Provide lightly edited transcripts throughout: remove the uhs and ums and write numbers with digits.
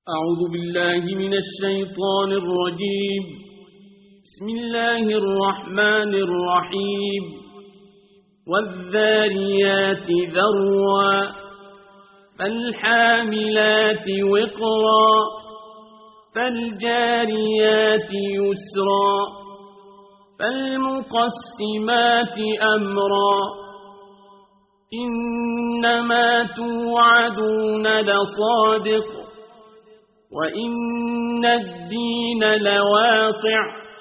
أعوذ بالله من الشيطان الرجيم. بسم الله الرحمن الرحيم. والذاريات ذروا فالحاملات وقرا فالجاريات يسرا فالمقسمات أمرا إنما توعدون لصادق وإن الدين لواقع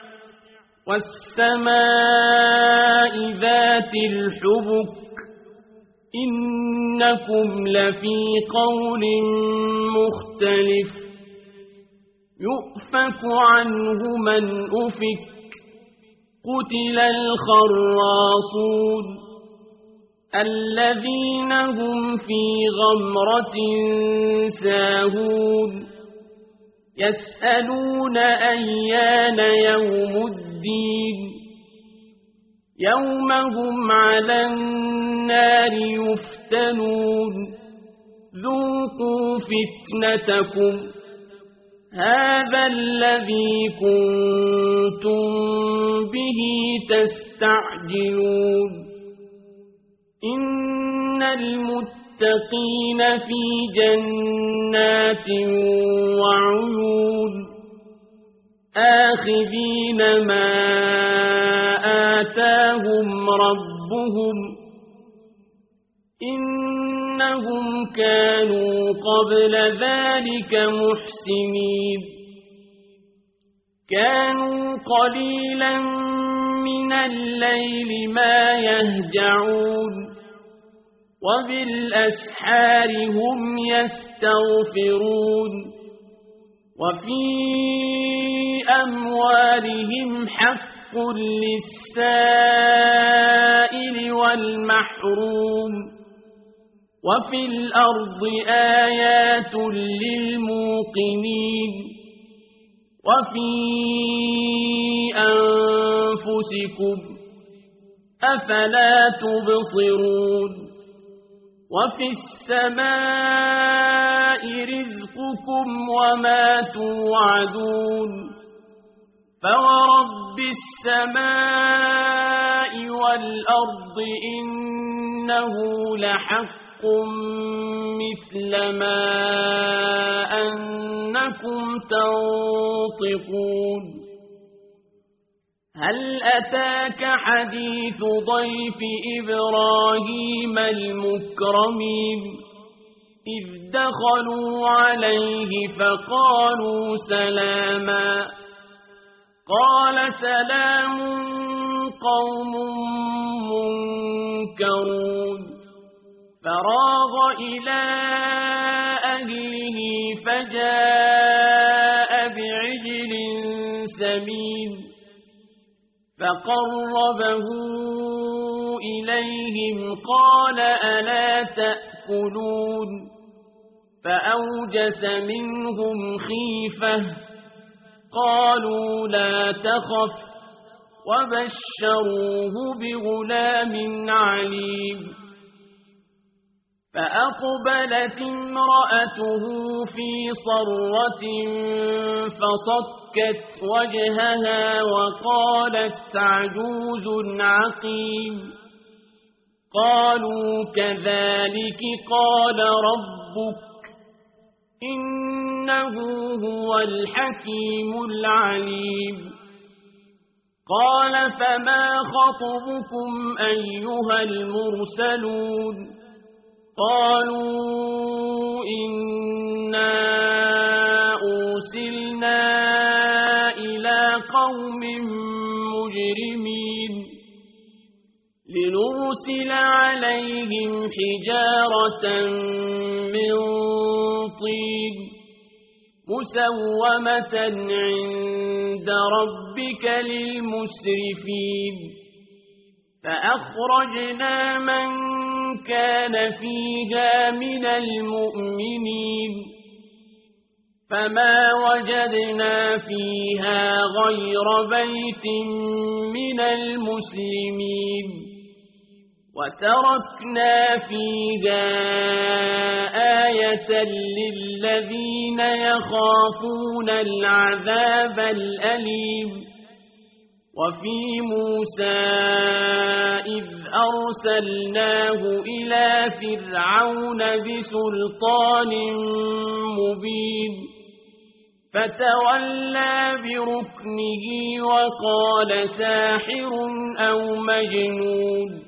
والسماء ذات الحبك إنكم لفي قول مختلف يؤفك عنه من أفك قتل الخراصون الذين هم في غمرة ساهون يسألون أيان يوم الدين يوم هم على النار يفتنون ذوقوا فتنتكم هذا الذي كنتم به تستعجلون إن المتقين في جنات وعيون آخذين ما آتاهم ربهم إنهم كانوا قبل ذلك محسنين كانوا قليلا من الليل ما يهجعون وبالأسحار هم يستغفرون وفي أموالهم حق للسائل والمحروم وفي الأرض آيات للموقنين وفي أنفسكم أفلا تبصرون وفي السماء رزقكم وما توعدون فورب السماء والأرض إنه لحق مثل ما أنكم تنطقون هل أتاك حديث ضيف إبراهيم المكرمين إذ دخلوا عليه فقالوا سلاما قال سلام قوم منكرون فراغ إلى أهله فجاء بعجل سمين فقربه إليهم قال ألا تأكلون فأوجس منهم خيفة قالوا لا تخف وبشروه بغلام عليم فأقبلت امرأته في صرة فصكت وجهها وقالت عجوز عقيم قالوا كذلك قال ربك إنه هو الحكيم العليم قال فما خطبكم أيها المرسلون قالوا إنا أرسلنا إلى قوم مجرمين لنرسل عليهم حجارة من طين مسومة عند ربك للمسرفين فأخرجنا من كان فيها من المؤمنين فما وجدنا فيها غير بيت من المسلمين وتركنا فيها آية للذين يخافون العذاب الأليم وفي موسى إذ أرسلناه إلى فرعون بسلطان مبين فتولى بركنه وقال ساحر أو مجنون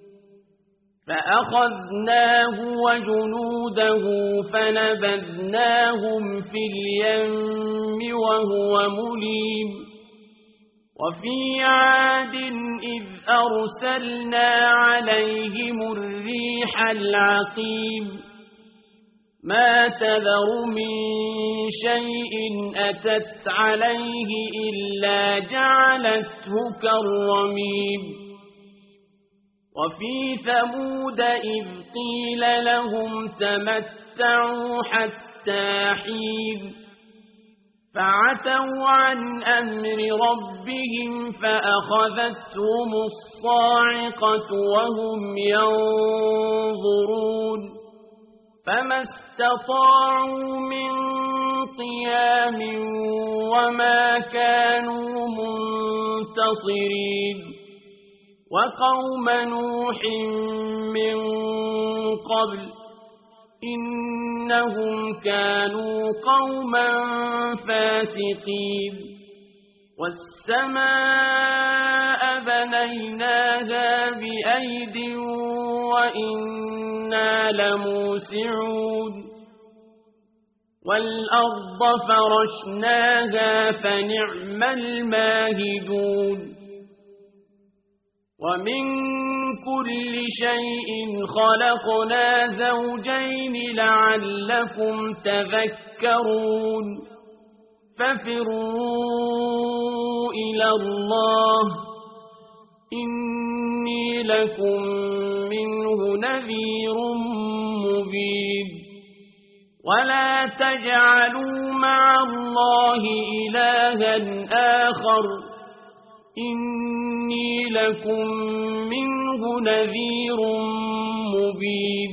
فأخذناه وجنوده فنبذناهم في اليم وهو مليم وفي عاد إذ أرسلنا عليهم الريح العقيم ما تذر من شيء أتت عليه إلا جعلته كالرميم وفي ثمود إذ قيل لهم تمتعوا حتى حين فعتوا عن أمر ربهم فأخذتهم الصاعقة وهم ينظرون فما استطاعوا من قيام وما كانوا منتصرين وقوم نوح من قبل إنهم كانوا قوما فاسقين والسماء بنيناها بأيد وإنا لموسعون والأرض فرشناها فنعم الماهدون ومن كل شيء خلقنا زوجين لعلكم تذكرون ففروا إلى الله إني لكم منه نذير مبين ولا تجعلوا مع الله إلها آخر إني لكم منه نذير مبين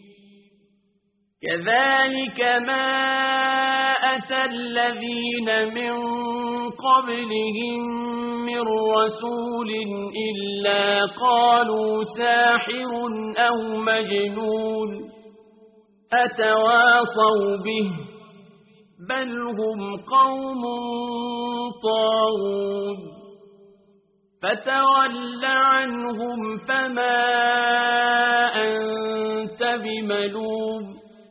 كذلك ما أتى الذين من قبلهم من رسول إلا قالوا ساحر أو مجنون أتواصوا به بل هم قوم طاغون فتول عنهم فما أنت بملوم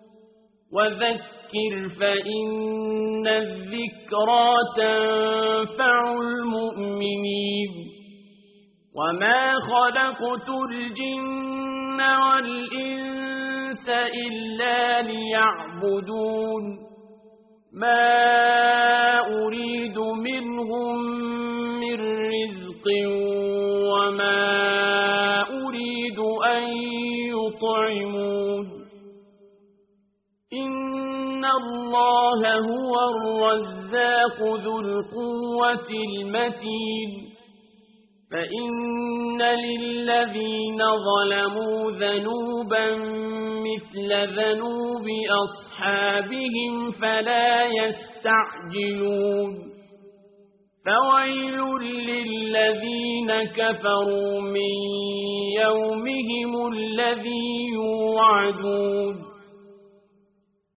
وذكر فإن الذكرى تنفع المؤمنين وما خلقت الجن والإنس إلا ليعبدون ما أريد منهم من رزق وما أريد أن يطعمون إن الله هو الرزاق ذو القوة المتين فإن للذين ظلموا ذنوبا مثل ذنوب أصحابهم فلا يستعجلون فويل للذين كفروا من يومهم الذي يوعدون